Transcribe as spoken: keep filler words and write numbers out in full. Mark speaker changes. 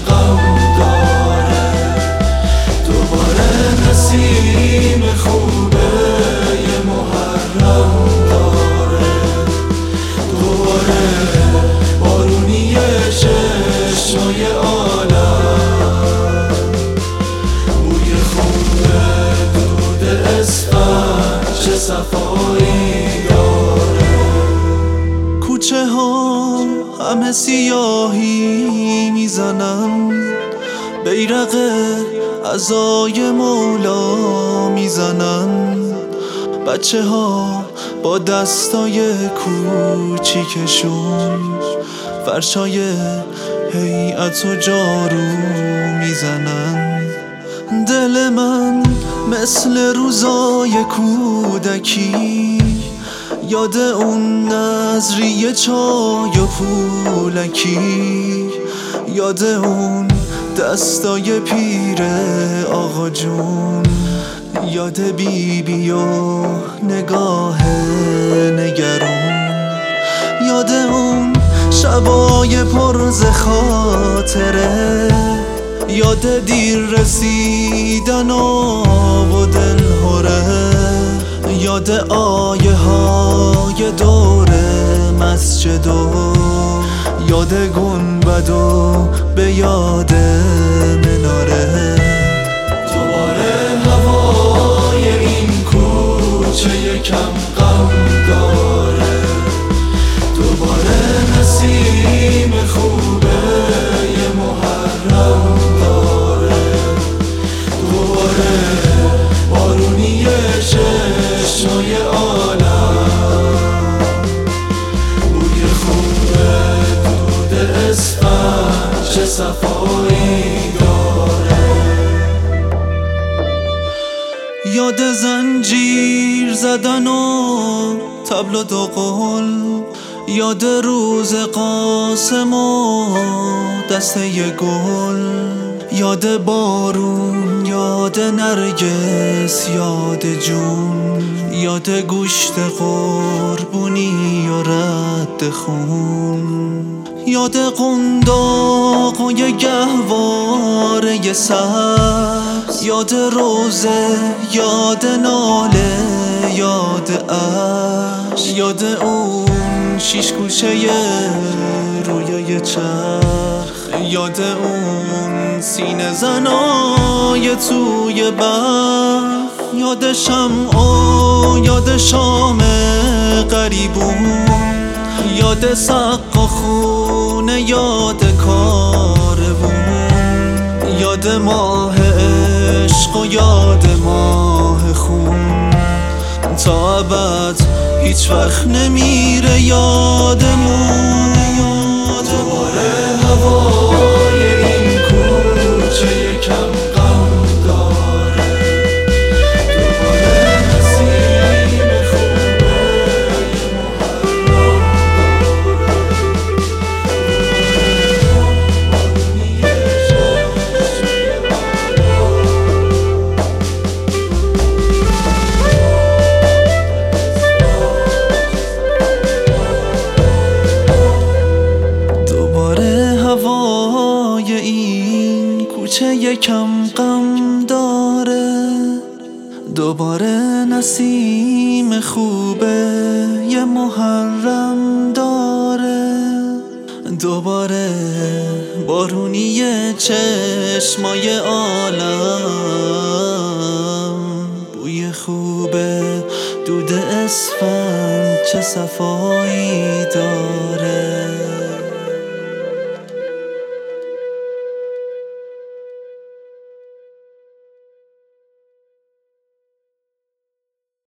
Speaker 1: غم داره. دوباره نسیم خوبه یه محرم داره. دوباره بارونی چشمای عالم، بوی خوبه دود اسفند چه صفایی داره. کوچه ها همه سیاهی میزنن، بیرق عزای مولا میزنن. بچه ها با دستای کوچیکشون فرشای هیئت و جارو میزنن. دل من مثل روزای کودکی یاد اون نظریه چای و پولکی، یاد اون دستای پیر آقا جون، یاد بی بی و نگاه نگرون، یاد اون شبای پرز خاطره، یاد دیر رسیدن و دل هره، یاد آیه های دور مسجد و یاد گنبد و به یاد مناره. دوباره هوای این کوچه یکم غم داره. دوباره نسیم خوبه یه محرم داره. دوباره بارونی چشمای عالم، بوی خوبه دود اسفند چه صفایی داره. یاد زنجیر زدن و طبل و دوقل، یاد روز قاسم و دسته گل، یاد بارون، یاد نرگس، یاد جون، یاد گوشت قربونی و رد خون، یاد قنداق و یه گهواره سبز، یاد روزه، یاد ناله، یاد عشق، یاد اون شیش گوشه رویای چرخ، یاد اون سینه زنای توی برف، یاد شمع و یاد شام غریبون، یاد سقا خونه، یاد کاروون، یاد ماه عشق و یاد ماه خون، تا ابد هیچ وقت نمیره یادمون. دوباره هوای این کوچه یکم غم داره. دوباره نسیم خوبه یه محرم داره. بارونی چشمای هوای این کوچه یکم غم داره. دوباره نسیم خوبه یه محرم داره. دوباره بارونی چشمای عالم، بوی خوبه دود اسفند چه صفایی داره.